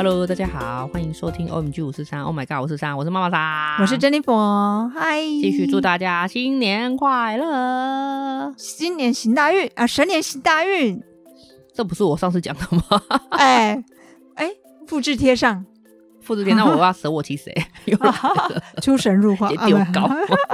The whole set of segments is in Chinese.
Hello， 大家好，欢迎收听 OMG543 Oh my god 543，我是妈妈莎， 我是 Jennifer， 嗨， 继续祝大家新年快乐， 新年行大运啊，神年行大运， 这不是我上次讲的吗？ 复制贴上， 那我要舍我其谁？ 出神入化， 丢高。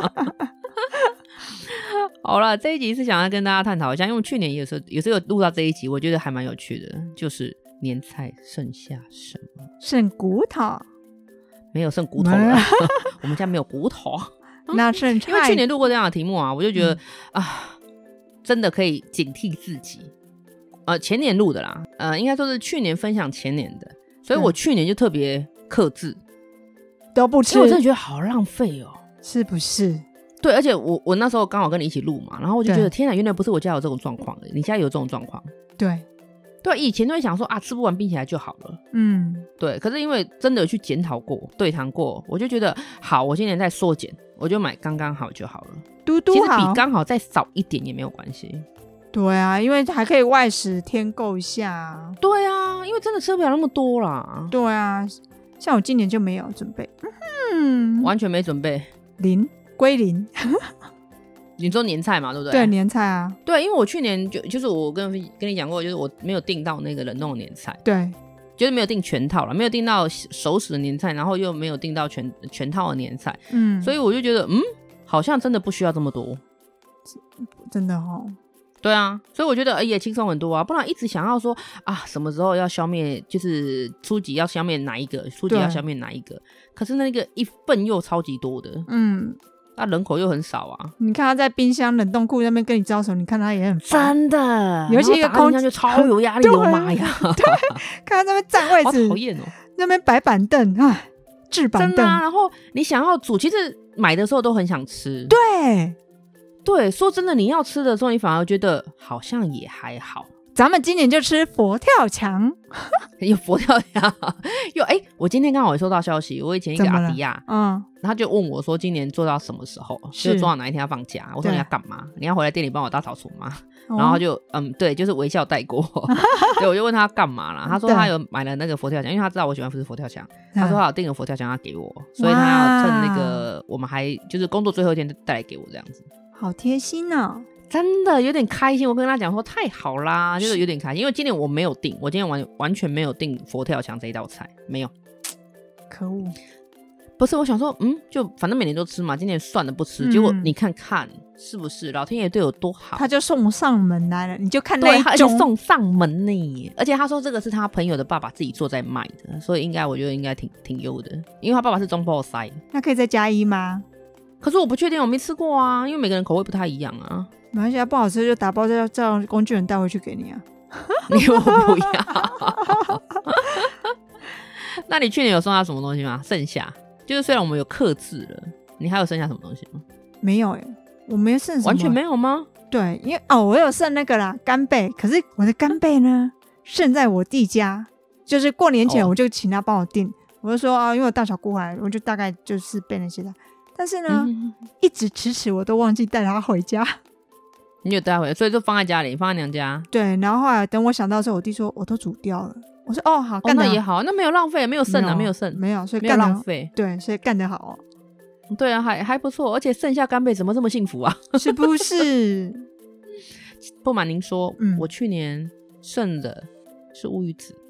好了，这一集是想要跟大家探讨一下，因为去年有时候有录到这一集，我觉得还蛮有趣的，就是年菜剩下什么？ 剩骨头？ 没有剩骨头了，我们家没有骨头。 那剩菜？ 因为去年录过这样的题目啊，我就觉得、真的可以警惕自己。前年录的啦，应该说是去年分享前年的，所以我去年就特别克制， 都不吃。 因为我真的觉得好浪费哦， 是不是？ 对，而且我那时候刚好跟你一起录嘛，然后我就觉得天哪，原来不是我家有这种状况的，你家有这种状况。 对， 以前都会想说吃不完冰起来就好了，对。可是因为真的有去检讨过、对谈过，我就觉得好，我今年再缩减，我就买刚刚好就好了， 嘟嘟好， 其实比刚好再少一点也没有关系。 对啊，因为还可以外食添购一下。 对啊，因为真的吃不了那么多啦。 对啊，像我今年就没有准备， 完全没准备， 归零。 你说年菜嘛，对不对？ 对，年菜啊。 对，因为我去年就是我跟你讲过，就是我没有订到那个冷冻的年菜， 对， 就是没有订全套了，没有订到熟食的年菜，然后又没有订到全套的年菜，所以我就觉得好像真的不需要这么多， 真的哦。 对啊，所以我觉得也轻松很多啊，不然一直想要说什么时候要消灭，就是初级要消灭哪一个，初级要消灭哪一个，可是那个一份又超级多的，人口又很少啊。 你看他在冰箱冷冻库那边跟你招手，你看他也很烦， 真的， 尤其一个空间就超有压力哦，妈呀！ 对，看他在那边占位置， 好讨厌哦， 那边摆板凳，置板凳， 真的啊。然后你想要煮，其实买的时候都很想吃，对，说真的，你要吃的时候，你反而觉得好像也还好。 咱们今年就吃佛跳墙， 有佛跳墙，我今天刚好也收到消息，我以前一个阿迪亚，他就问我说，今年做到什么时候？就做到哪一天要放假？我说你要干嘛？你要回来店里帮我大扫除吗？然后他就对，就是微笑带过。对，我就问他干嘛啦？他说他有买了那个佛跳墙，因为他知道我喜欢吃佛跳墙，他说他有订了佛跳墙要给我，所以他要趁那个我们还就是工作最后一天带来给我这样子。 好贴心哦， 真的有点开心。我跟他讲说太好啦，就是有点开心，因为今年我没有订，我今年完全没有订佛跳墙这一道菜，没有。 可恶， 不是，我想说就反正每年都吃嘛，今年算了不吃，结果你看是不是老天爷对我多好， 他就送上门来了，你就看那一种，对，他就送上门呢。而且他说这个是他朋友的爸爸自己做在卖的，所以我觉得应该挺优的，因为他爸爸是中破塞。 那可以再加一吗？ 可是我不确定，我没吃过啊，因为每个人口味不太一样啊。 没关系，不好吃就打包叫工具人带回去给你啊。 我不要。那你去年有送他什么东西吗？剩下就是虽然我们有克制了，你还有剩下什么东西吗？ 没有我没有剩什么， 完全没有吗？ 对，因为我有剩那个啦干贝，可是我的干贝呢剩在我弟家，就是过年前我就请他帮我订，我就说因为我大小姑来，我就大概就是备那些的。但是呢，一直迟我都忘记带他回家。 你有带他回来，所以就放在家里，放在娘家。 对，然后后来等我想到的时候，我弟说我都煮掉了。我说好，干得好， 那也好，那没有浪费，没有剩啊，没有剩， 没有，所以没有浪费。 对，所以干得好对啊，还不错，而且剩下干贝怎么这么幸福啊？ 是不是？ 不瞒您说，我去年剩的是乌鱼子。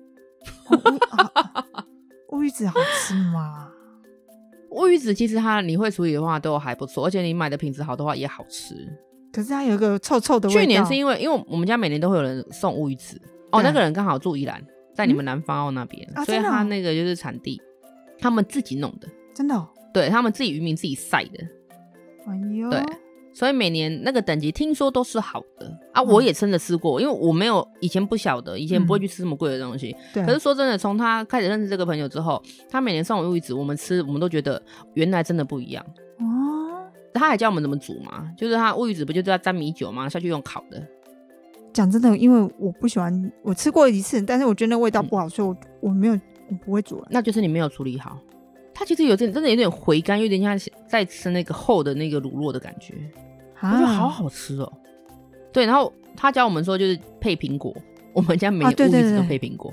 乌鱼子好吃吗？ 乌鱼子其实你会处理的话都还不错，而且你买的品质好的话也好吃。 可是它有一个臭臭的味道。 去年是因为我们家每年都会有人送乌鱼子那个人刚好住宜兰，在你们南方澳那边，所以他那个就是产地，他们自己弄的。 真的对，他们自己渔民自己晒的。 哎呦， 对，所以每年那个等级听说都是好的我也真的吃过，因为我没有以前不晓得，以前不会去吃这么贵的东西。可是说真的，从他开始认识这个朋友之后，他每年送我乌鱼子，我们吃我们都觉得原来真的不一样他还教我们怎么煮嘛，就是他乌鱼子不就是要沾米酒吗？下去用烤的。 讲真的，因为我不喜欢，我吃过一次，但是我觉得那味道不好，所以我不会煮了。 那就是你没有处理好，它其实真的有点回甘，有点像在吃那个厚的那个乳酪的感觉，我觉得好好吃哦。对，然后他教我们说就是配苹果，我们家每年乌鱼子都配苹果。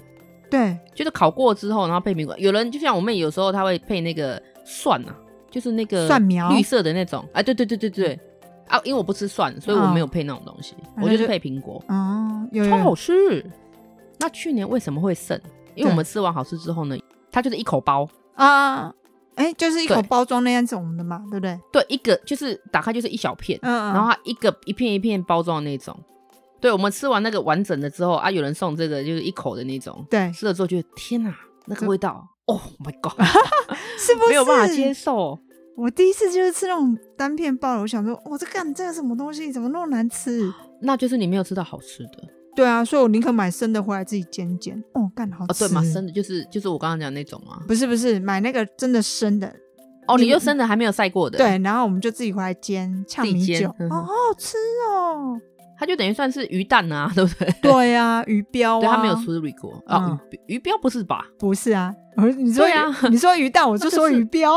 对， 就是烤过之后然后配苹果，有人就像我妹有时候她会配那个蒜啊，就是那个蒜苗绿色的那种对对对对对啊，因为我不吃蒜，所以我没有配那种东西，我就是配苹果超好吃。那去年为什么会剩？因为我们吃完好吃之后呢，它就是一口包啊， 就是一口包装那样种的嘛，对不对？ 对，一个就是打开就是一小片，然后它一片一片包装的那种。对，我们吃完那个完整的之后啊，有人送这个就是一口的那种， 对， 吃了之后觉得天哪，那个味道，Oh my god， 是不是没有办法接受？ 我第一次就是吃那种单片包的，我想说，这个什么东西，怎么那么难吃？ 那就是你没有吃到好吃的。 对啊，所以我宁可买生的回来自己煎好吃。 对嘛，生的就是我刚刚讲那种嘛。 不是，买那个真的生的。 你就生的还没有晒过的。 对，然后我们就自己回来煎，呛米酒，好好吃哦。 它就等于算是鱼蛋啊，对不对？ 对啊，鱼标啊。 对，它没有处理过鱼标不是吧？ 不是啊，你说鱼蛋，我就说鱼标。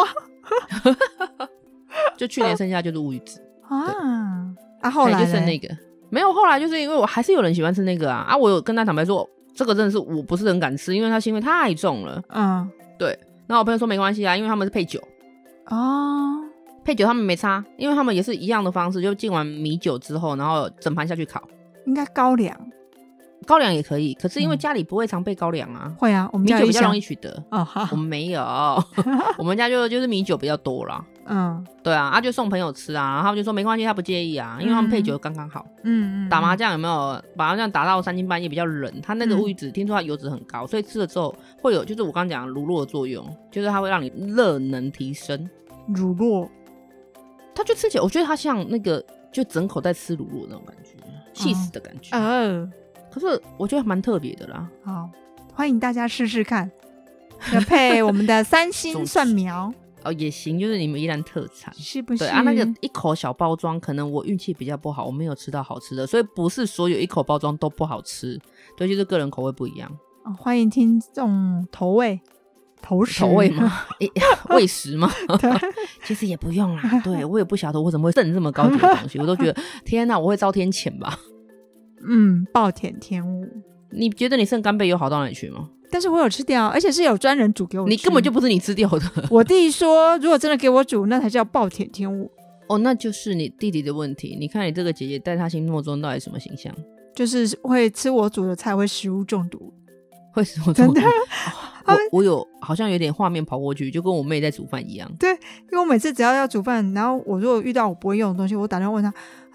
就去年剩下就是乌鱼子后来就剩那个。没有，后来就是因为我还是有人喜欢吃那个我有跟他坦白说，这个真的是我不是很敢吃，因为它腥味太重了。对。然后我朋友说没关系因为他们是配酒配酒他们没差，因为他们也是一样的方式，就浸完米酒之后，然后整盘下去烤。 应该高粱也可以，可是因为家里不会常备高粱啊。 会啊，我们家米酒比较容易取得好我们没有我们家就是米酒比较多啦。对啊，就送朋友吃然后他们就说没关系，他不介意因为他们配酒刚刚好。打麻将有没有把麻将打到3更半夜比较冷，它那个乌鱼子听说它油脂很高，所以吃了之后会有就是我刚刚讲乳酪的作用，就是它会让你热能提升。 乳酪它就吃起来我觉得它像那个就整口在吃乳酪那种感觉，气死的感觉。可是我觉得蛮特别的啦。 好，欢迎大家试试看，要配我们的3星蒜苗也行，就是你们宜兰特产， 是不是？ 对那个一口小包装，可能我运气比较不好，我没有吃到好吃的，所以不是所有一口包装都不好吃，对，就是个人口味不一样。 欢迎听众投喂吗？喂食吗？其实也不用啦。对，我也不晓得我怎么会剩这么高级的东西，我都觉得天哪，我会遭天谴吧。 暴殄天物。 你觉得你剩干贝有好到哪里去吗？ 但是我有吃掉，而且是有专人煮给我吃。 你根本就不是你吃掉的。 我弟说如果真的给我煮，那才叫暴殄天物。 那就是你弟弟的问题。你看你这个姐姐在他心目中到底什么形象？ 就是会吃我煮的菜会食物中毒。 会食物中毒？真的我有好像有点画面跑过去，就跟我妹在煮饭一样。 对，因为我每次只要煮饭，然后我如果遇到我不会用的东西，我打电话问他，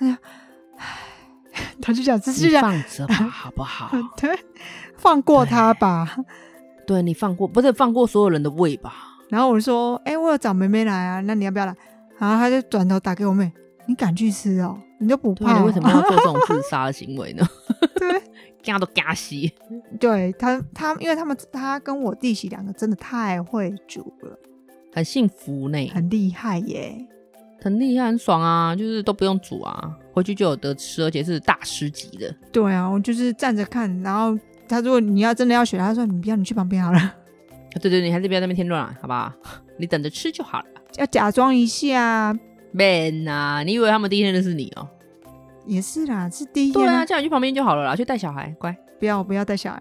他就讲你放着吧好不好？ 对，放过他吧。 对，你不是放过所有人的胃吧。 然后我说我有找妹妹来啊，那你要不要来？然后他就转头打给我妹，你敢去吃哦？你都不怕？ 你为什么要做这种自杀的行为呢？ 对， 他都嘎死。 对他因为他跟我弟媳2个真的太会煮了， 很幸福呢， 很厉害耶， 很厉害，很爽啊，就是都不用煮回去就有得吃，而且是大师级的。 对啊，我就是站着看，然后他如果你要真的要学，他说你不要，你去旁边好了。 对，你还是不要在那边添乱好不好？你等着吃就好了， 要假装一下。 Man 你以为他们第一天认识你哦？ 也是啦，是第一天。 对啊，叫你去旁边就好了啦，去带小孩，乖。 不要带小孩。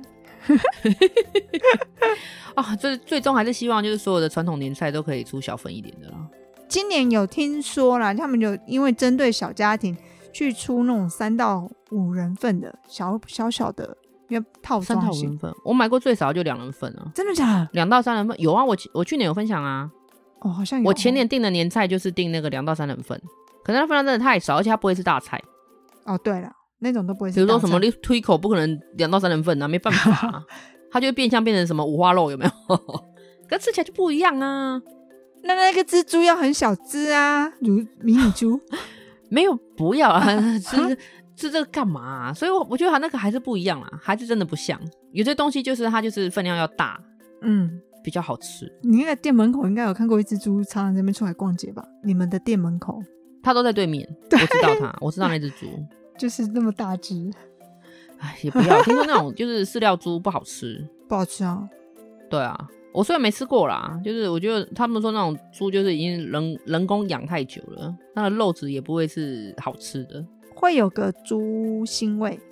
最终还是希望就是所有的传统年菜都可以出小份一点的啦。 今年有听说啦，他们有因为针对小家庭去出那种3到5人份的小的，因为套装型。3到5人份， 我买过最少就2人份啊。 真的假的？ 2到3人份有啊，我去年有分享啊。 好像有。 我前年订的年菜就是订那个2到3人份，可是它分量真的太少，而且它不会是大菜。 对了，那种都不会是大菜。 比如说什么推口不可能2到3人份没办法它就会变成什么五花肉，有没有？可是吃起来就不一样啊。 那个蜘蛛要很小只啊，如迷你猪。 没有，不要吃这个干嘛所以我觉得它那个还是不一样啦，还是真的不像。有些东西就是它就是分量要大，比较好吃。 你那个店门口应该有看过一只猪常常在那边出来逛街吧？你们的店门口？ 它都在对面。我知道它，我知道那只猪就是那么大只。 也不要，听说那种就是饲料猪不好吃。 不好吃啊。 对啊，我虽然没吃过啦，就是我觉得他们说那种猪就是已经人工养太久了，它的肉质也不会是好吃的， 会有个猪腥味，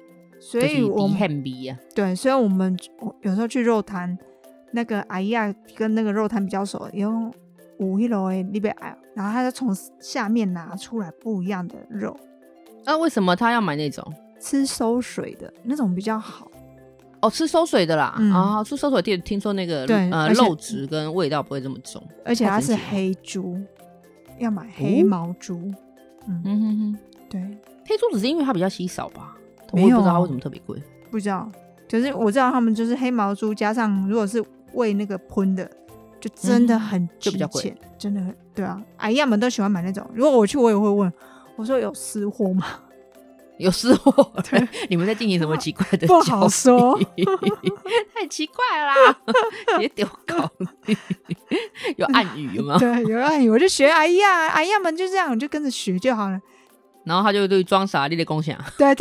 所以我们很逼啊。 对，所以我们有时候去肉摊，那个阿姨啊跟那个肉摊比较熟，用5 kg 的你别爱，然后他就从下面拿出来不一样的肉。 为什么他要买那种吃馊水的那种比较好？ 哦，吃馊水的啦。吃馊水听说那个肉质跟味道不会这么重， 而且它是黑猪，要买黑毛猪。对， 黑猪只是因为它比较稀少吧？我也不知道它为什么特别贵， 不知道。就是我知道他们就是黑毛猪加上如果是喂那个喷的，就真的很值钱， 就比较贵， 真的很对啊。阿姨们都喜欢买那种，如果我去我也会问，我说有私货吗？ 有失货，对，你们在进行什么奇怪的不好说， 太奇怪了啦，别丢搞，有暗语吗？ 对，有暗语，我就学阿姨啊，阿姨们就这样，我就跟着学就好了。 然后他就对装傻，你的共享， 对，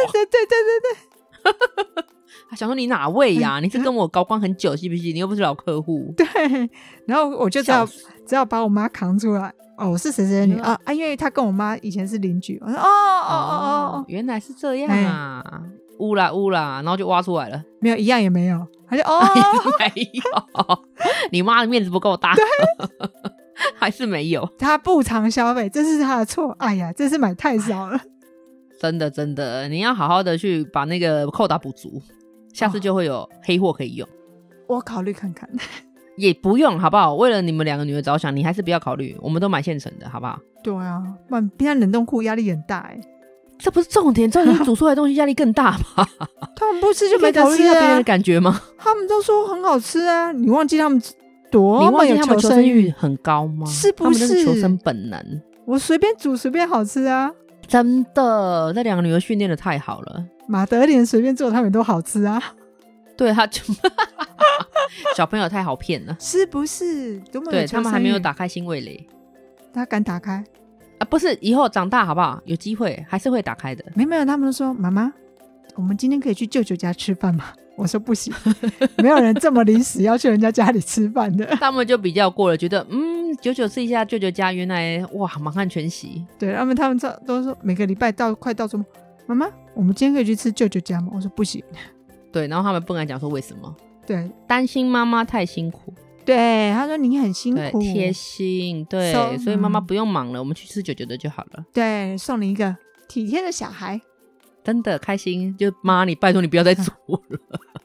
他想说你哪位呀？你是跟我高官很久是不是？你又不是老客户。 对，然后我就只要把我妈扛出来。我是谁谁的女因为她跟我妈以前是邻居。我说原来是这样啊，乌啦，然后就挖出来了， 没有一样也没有，他就没有，你妈的面子不够大，还是没有， 他不常消费，这是他的错。哎呀，这次买太少了， 真的，你要好好的去把那个扣打补足，下次就会有黑货可以用。 我考虑看看。 也不用好不好？为了你们2个女儿着想，你还是不要考虑，我们都买现成的好不好？ 对啊，不然平常冷冻库压力很大这不是重点煮出来的东西压力更大吗？ 他们不吃就没得吃别人的感觉吗？ 他们都说很好吃啊，你忘记他们多么有求生欲很高吗？ 是不是？ 他们求生本能， 我随便煮随便好吃啊， 真的，这2个女儿训练的太好了。 马德莲随便做他们都好吃啊。 对，他就小朋友太好骗了， 是不是？ 对，他们还没有打开新味蕾， 他敢打开不是以后长大好不好？有机会还是会打开的。 没有，他们都说妈妈，我们今天可以去舅舅家吃饭吗？我说不行，没有人这么临时要去人家家里吃饭的。 他们就比较过了，觉得久吃一下舅舅家，原来哇满汉全席。 对，他们都说每个礼拜快到说妈妈，我们今天可以去吃舅舅家吗？我说不行。 对，然后他们不敢讲说为什么， 对， 担心妈妈太辛苦。 对，他说你很辛苦， 贴心，对，所以妈妈不用忙了，我们去吃舅舅的就好了。 对，送你一个体贴的小孩， 真的开心。就妈，你拜托你不要再煮了。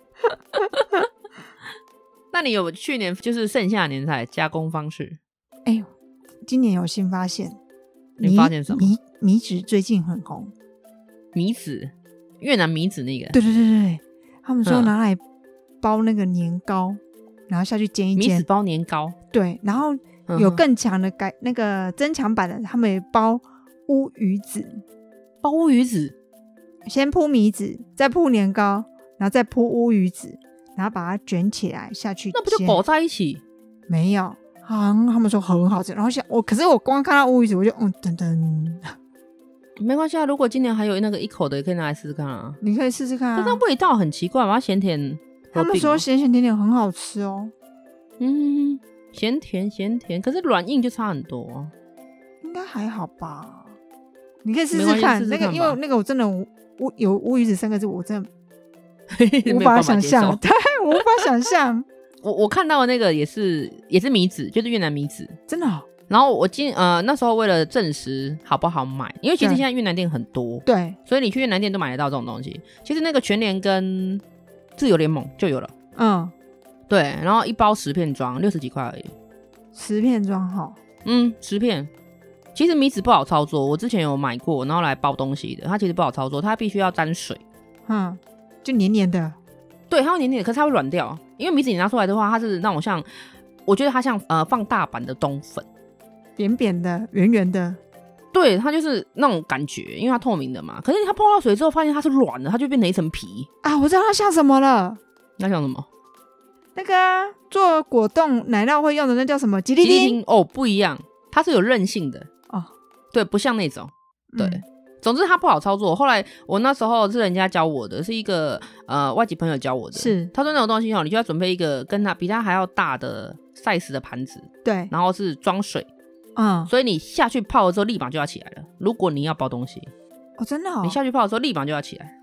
那你有去年就是盛夏年菜加工方式？ 今年有新发现。 你发现什么？ 米纸最近很红。 米纸，越南米纸那个？ 对，他们说拿来包那个年糕，然后下去煎一煎。 米纸包年糕？ 对，然后有更强的那个增强版的，他们也包乌鱼子。 包乌鱼子？ 先铺米纸，再铺年糕，然后再铺乌鱼子，然后把它卷起来下去煎。 那不就裹在一起？ 没有，他们说很好吃。然后可是我光看到乌鱼子，我就等等。 没关系啊，如果今年还有那个1口的，也可以拿来试试看啊。 你可以试试看啊。 但是味道很奇怪，它咸甜。 他们说咸甜很好吃哦。 咸甜，可是软硬就差很多。 应该还好吧？你可以试试看那个，因为那个我真的有乌鱼子3个字，我真的无法想象。对，我无法想象。 我看到的那个也是米纸，就是越南米纸， 真的。 然后我那时候为了证实好不好买，因为其实现在越南店很多， 对， 所以你去越南店都买得到这种东西。其实那个全联跟自由联盟就有了，对，然后一包10片装60几块而已 ，10片装哈 ，10片。其实米纸不好操作，我之前有买过，然后来包东西的，它其实不好操作，它必须要沾水， 就黏黏的， 对，它会黏黏的，可是它会软掉，因为米纸你拿出来的话，它是那种像，我觉得它像放大版的冬粉， 扁扁的，圆圆的， 对，它就是那种感觉，因为它透明的嘛。可是它碰到水之后，发现它是软的，它就变成一层皮啊！我知道它像什么了， 那像什么？ 那个做果冻奶酪会用的那叫什么？吉利丁哦，不一样，它是有韧性的哦，对，不像那种，对。总之它不好操作。后来我那时候是人家教我的，是一个外籍朋友教我的， 是他说那种东西你就要准备一个跟它比它还要大的 size 的盘子， 对， 然后是装水，所以你下去泡了之后立马就要起来了。如果你要包东西， 真的， 你下去泡的时候立马就要起来，对，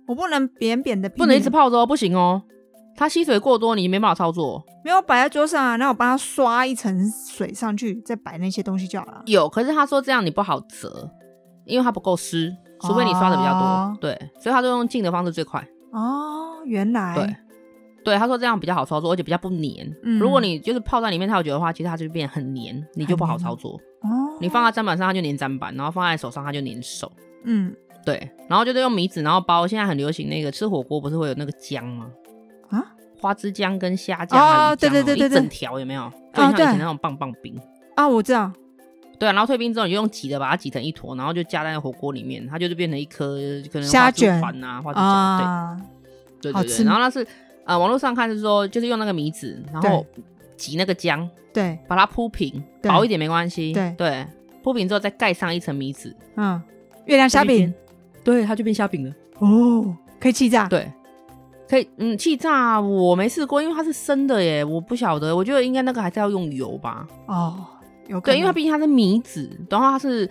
我不能扁扁的， 不能一直泡着哦，不行哦。它吸水过多，你没办法操作。 没有摆在桌上啊，然后我帮它刷一层水上去，再摆那些东西就好了。 有，可是他说这样你不好折，因为它不够湿，除非你刷的比较多。对，所以他就用浸的方式最快。 哦，原来。 对，他说这样比较好操作，而且比较不黏。如果你就是泡在里面太久的话，其实它就变很黏，你就不好操作。 哦， 你放在砧板上它就黏砧板，然后放在手上它就黏手。对，然后就是用米纸，然后包。现在很流行那个吃火锅不是会有那个姜吗？啊，花枝姜跟虾姜啊， 对， 一整条有没有？就像以前那种棒棒冰啊，我知道。对啊，然后退冰之后你就用挤的把它挤成一坨，然后就加在火锅里面，它就是变成一颗可能虾卷啊，花枝姜。对，然后那是网络上看是说就是用那个米纸，然后挤那个姜，对，把它铺平，薄一点没关系。对，铺平之后再盖上一层米纸。 月亮虾饼。 对，它就变虾饼了。 哦，可以气炸？ 对，可以。气炸我没试过，因为它是生的耶，我不晓得。我觉得应该那个还是要用油吧。哦，有可能。对，因为它毕竟它是米纸，然后它是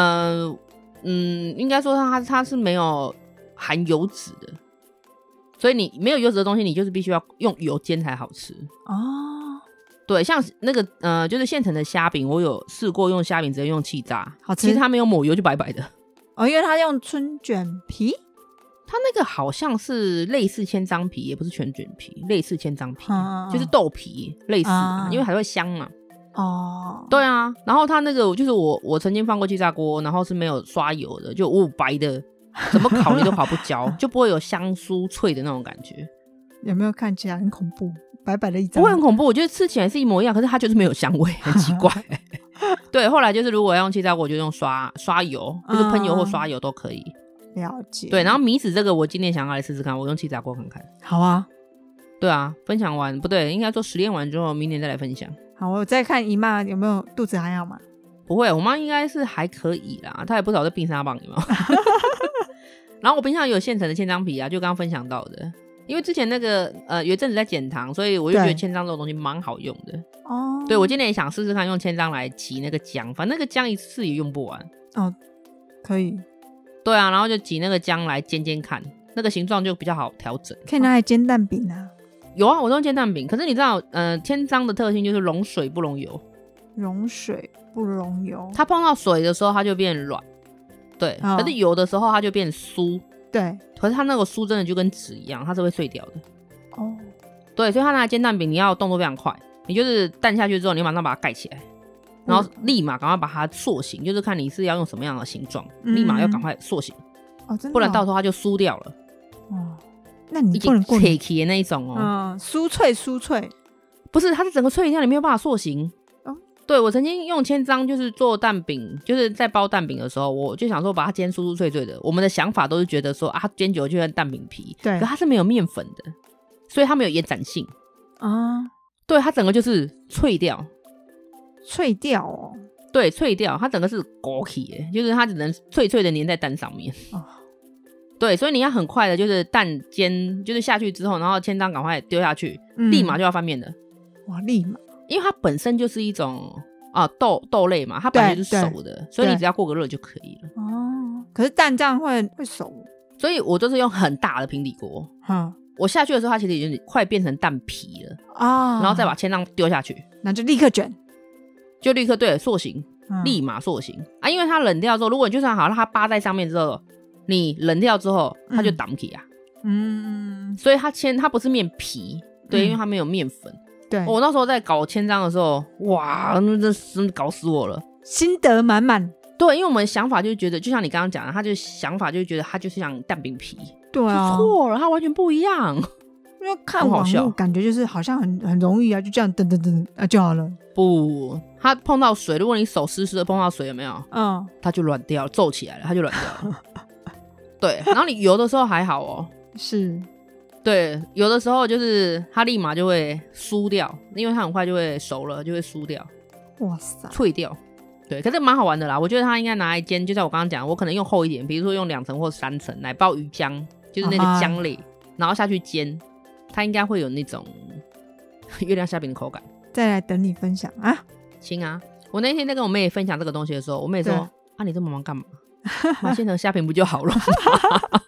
应该说它是没有含油脂的，所以你没有油脂的东西，你就是必须要用油煎才好吃。哦，对，像那个就是现成的虾饼，我有试过用虾饼直接用气炸，好吃。其实它没有抹油就白白的。 因为它用春卷皮， 它那个好像是类似千张皮，也不是全卷皮，类似千张皮，就是豆皮类似，因为还会香嘛。哦，对啊，然后它那个就是我曾经放过气炸锅，然后是没有刷油的，就白的，怎么烤你都烤不焦，就不会有香酥脆的那种感觉。 有没有看起来很恐怖？白白的一张， 不会很恐怖，我觉得吃起来是一模一样，可是它就是没有香味，很奇怪。对，后来就是如果要用气炸锅，我就用刷油，就是喷油或刷油都可以。 了解。 对，然后米纸这个我今天想要来试试看，我用气炸锅看看。 好啊。 对啊，分享完不对，应该说实验完之后，明年再来分享。 好，我再看姨妈有没有肚子还好吗？ 不会，我妈应该是还可以啦，她也不少在冰沙棒，有没有？然后我冰箱有现成的千张皮啊，就刚刚分享到的。因为之前那个有一阵子在减糖，所以我就觉得千张这种东西蛮好用的哦。对，我今年也想试试看用千张来挤那个姜，反正那个姜一次也用不完哦。可以。 对啊，然后就挤那个姜来煎煎看，那个形状就比较好调整。 可以拿来煎蛋饼啊。 有啊，我都用煎蛋饼。可是你知道千张的特性就是溶水不溶油。 溶水不溶油， 它碰到水的时候它就变软，对。可是油的时候它就变酥。对，可是它那个酥真的就跟纸一样，它是会碎掉的。哦，对，所以它拿来煎蛋饼，你要动作非常快，你就是蛋下去之后，你马上把它盖起来，然后立马赶快把它塑形，就是看你是要用什么样的形状，立马要赶快塑形。哦，真的。不然到时候它就酥掉了。哦， 那你不能过脆的那一种哦。 酥脆， 不是，它是整个脆掉，你没有办法塑形。对，我曾经用千张就是做蛋饼，就是在包蛋饼的时候，我就想说把它煎酥酥脆脆的。我们的想法都是觉得说啊，煎久了就像蛋饼皮，对，可它是没有面粉的，所以它没有延展性啊。对，它整个就是脆掉哦。对，脆掉，它整个是裹起，就是它只能脆脆的粘在蛋上面。哦，对，所以你要很快的，就是蛋煎就是下去之后，然后千张赶快丢下去，立马就要翻面的。 哇，立马。 因为它本身就是一种豆类嘛，它本来就是熟的，所以你只要过个热就可以了。 哦，可是蛋这样会熟， 所以我就是用很大的平底锅。我下去的时候，它其实已经快变成蛋皮了啊，然后再把千张丢下去， 那就立刻卷， 就立刻对塑形，立马塑形啊！因为它冷掉之后，如果你就算好让它扒在上面之后，你冷掉之后，它就挡起啊。所以它不是面皮，对，因为它没有面粉。对，我那时候在搞千张的时候，哇，那真搞死我了， 心得满满。 对，因为我们想法就觉得，就像你刚刚讲的，他就想法就觉得它就是像蛋饼皮。 对啊， 错了，它完全不一样。 因为看网络感觉就是好像很容易啊，就这样噔噔噔啊就好了。 不，它碰到水，如果你手湿湿的碰到水，有没有？它就软掉了，皱起来了，它就软掉了。对，然后你油的时候还好哦。 是。 对，有的时候就是它立马就会酥掉，因为它很快就会熟了，就会酥掉。哇塞，脆掉。对，可是蛮好玩的啦。我觉得它应该拿来煎，就像我刚刚讲，我可能用厚一点，比如说用2层或3层来包鱼浆，就是那个浆类，然后下去煎，它应该会有那种月亮虾饼的口感。 再来等你分享啊。 行啊，我那天在跟我妹分享这个东西的时候，我妹说啊，你这么忙干嘛？买现成虾饼不就好了吗？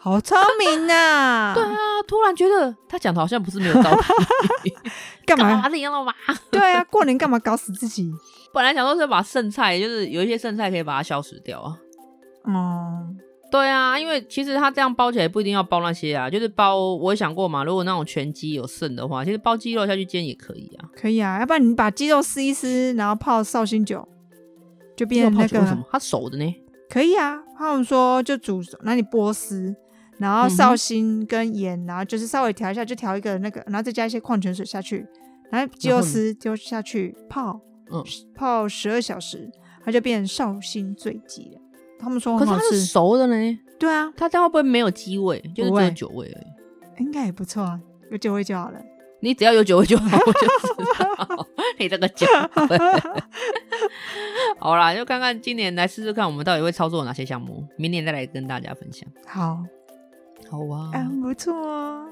好聪明啊！ 对啊，突然觉得他讲的好像不是没有道理。 干嘛这样了嘛？ 对啊，过年干嘛搞死自己？ 本来想说是把剩菜，就是有一些剩菜可以把它消失掉啊。对啊，因为其实它这样包起来不一定要包那些啊，就是包我也想过嘛，如果那种全鸡有剩的话，其实包鸡肉下去煎也可以啊。 可以啊，要不然你把鸡肉撕一撕，然后泡绍兴酒，就变那个。 为什么它熟的呢？ 可以啊，他们说就煮，那你剥丝，然后绍兴跟盐，然后就是稍微调一下，就调一个那个，然后再加一些矿泉水下去，然后鸡肉丝丢下去泡，泡12小时，它就变绍兴醉鸡了。他们说很好吃。可是它是熟的呢。 对啊， 它这样会不会没有鸡味？就是只有酒味而已。 应该也不错啊，有酒味就好了。 你只要有酒味就好，我就知道你这个酒味。好啦，就看看今年来试试看，我们到底会操作哪些项目，明年再来跟大家分享。 好啊， 不错啊。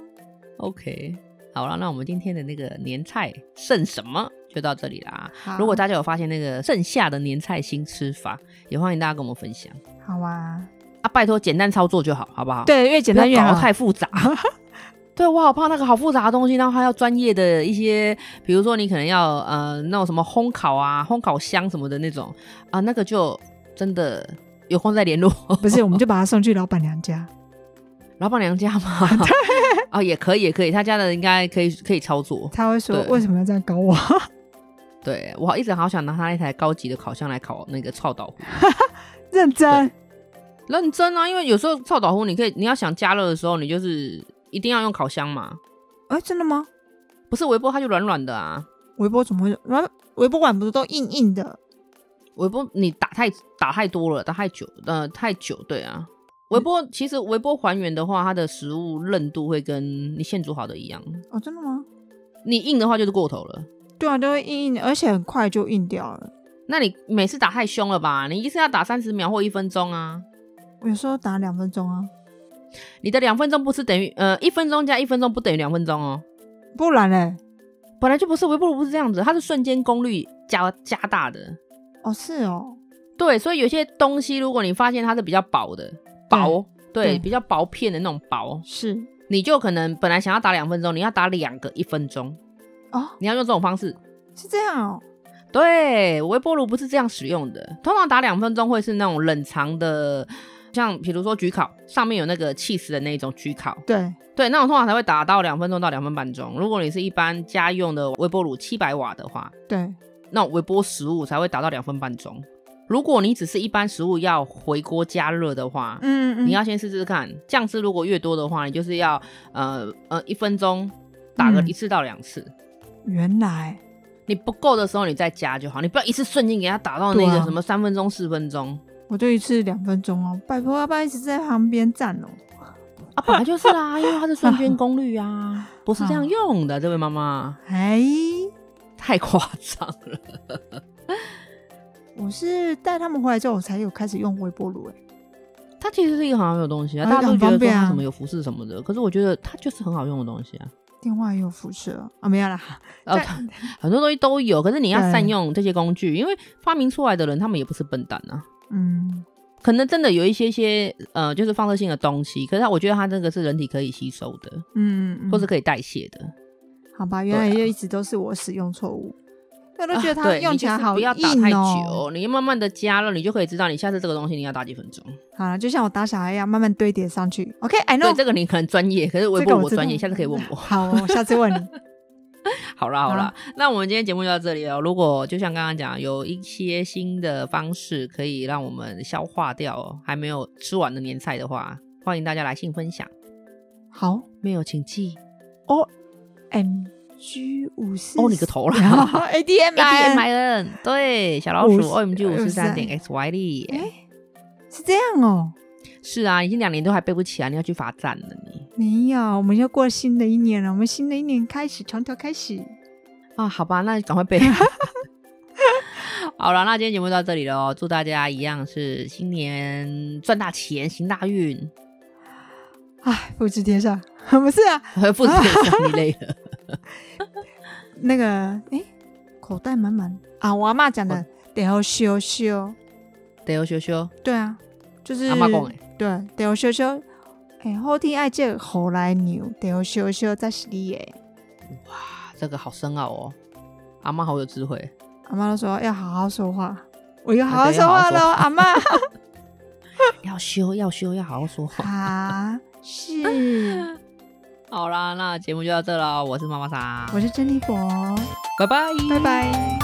OK， 好了，那我们今天的那个年菜剩什么就到这里啦。如果大家有发现那个剩下的年菜新吃法，也欢迎大家跟我们分享。 好啊， 拜托简单操作就好，好不好？ 对，越简单越好， 不要搞太复杂。对，我好怕那个好复杂的东西，然后还要专业的一些，比如说你可能要那种什么烘烤啊、烘烤箱什么的那种啊，那个就真的有空再联络。 不是，我们就把他送去老板娘家。 老板娘家吗？啊，也可以，也可以，他家的应该可以操作。 他会说为什么要这样搞我？ 对，我一直好想拿他那台高级的烤箱来烤那个臭豆腐。 认真啊，因为有时候臭豆腐你要想加热的时候，你就是一定要用烤箱嘛。 真的吗？ 不是微波它就软软的啊。 微波怎么会？微波碗不是都硬硬的？ 微波你打太多了，打太久，太久，对啊。其实微波还原的话，它的食物韧度会跟你现煮好的一样。 真的吗？ 你硬的话就是过头了。 对啊，都会硬硬的，而且很快就硬掉了。 那你每次打太凶了吧？你一次要打30秒或1分钟啊。 我有时候打2分钟啊。 你的2分钟不是等于1分钟加1分钟不等于2分钟哦。 不然嘞？ 本来就不是，微波炉不是这样子，它是瞬间功率加大的。 是哦。 对，所以有些东西如果你发现它是比较薄的。对，比较薄片的那种薄， 是你就可能本来想要打2分钟，你要打2个1分钟你要用这种方式。 是这样哦。 对，微波炉不是这样使用的，通常打2分钟会是那种冷藏的，像比如说焗烤上面有那个起司的那种焗烤， 对， 那种通常才会打到2分钟到2分半钟。如果你是一般家用的微波炉700瓦的话， 对， 那种微波食物才会打到2分半钟。如果你只是一般食物要回锅加热的话，你要先试试看，酱汁如果越多的话，你就是要1分钟打个1次到2次。 原来你不够的时候你再加就好，你不要一次瞬间给它打到那个什么3分钟4分钟。 我就一次2分钟哦，拜托要不然一直在旁边站哦。 本来就是啦，因为它是瞬间功率啊，不是这样用的，这位妈妈。太夸张了。 我是带他们回来之后，我才有开始用微波炉。 它其实是一个很好用的东西啊，大家都觉得说它什么有辐射什么的，可是我觉得它就是很好用的东西啊。 电话也有辐射没有啦。 很多东西都有，可是你要善用这些工具，因为发明出来的人他们也不是笨蛋啊。可能真的有一些就是放射性的东西，可是我觉得它这个是人体可以吸收的，或是可以代谢的。 好吧，原来也一直都是我使用错误。我都觉得它用起来好硬哦。 不要打太久，你慢慢的加热，你就可以知道你下次这个东西你要打几分钟。 好了，就像我打小孩一样，慢慢堆叠上去。OK，I know。 对，这个你可能专业，可是微波炉我专业，下次可以问我。 好，我下次问你。 好啦，那我们今天节目就到这里了。如果就像刚刚讲，有一些新的方式可以让我们消化掉还没有吃完的年菜的话，欢迎大家来信分享。 好， 没有请记 OMG543 你个头啦 ADMIN 对，小老鼠 OMG543.XYD 是这样哦。 是啊，已经2年都还背不起来，你要去罚站了你。 没有，我们要过新的一年了，我们新的一年开始，从头开始啊。好吧，那赶快背。好了，那今天节目到这里了，祝大家一样是新年赚大钱，行大运。 复制贴上不是啊， 复制贴上你累了。 那个口袋满满啊，我阿嬷讲的得要修修。 得要修修， 对啊，就是阿嬷讲的。 对，得要修修。 好天爱这后来牛得要修修才是你的。 哇，这个好深奥哦，阿嬷好有智慧。 阿嬷都说要好好说话，我要好好说话咯，阿嬷。 要修要好好说话啊，是。 好啦，那节目就到这了，我是妈妈桑， 我是珍妮佛， 拜拜拜拜。